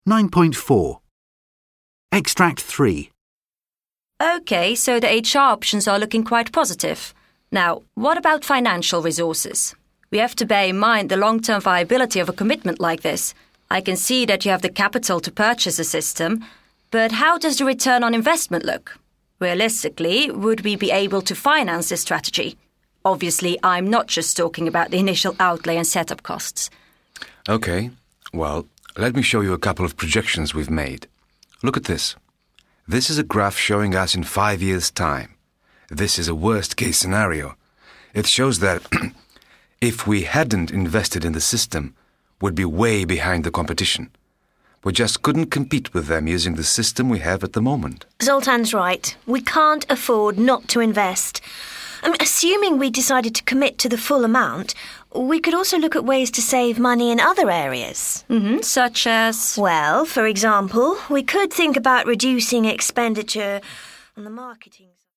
9.4. Extract 3. OK, so the HR options are looking quite positive. Now, what about financial resources? We have to bear in mind the long-term viability of a commitment like this. I can see that you have the capital to purchase a system, but how does the return on investment look? Realistically, would we be able to finance this strategy? Obviously, I'm not just talking about the initial outlay and setup costs. OK, well, let me show you a couple of projections we've made. Look at this. This is a graph showing us in 5 years' time. This is a worst-case scenario. It shows that if we hadn't invested in the system, we'd be way behind the competition. We just couldn't compete with them using the system we have at the moment. Zoltan's right. We can't afford not to invest. Assuming we decided to commit to the full amount, we could also look at ways to save money in other areas. Such as? Well, for example, we could think about reducing expenditure on the marketing side.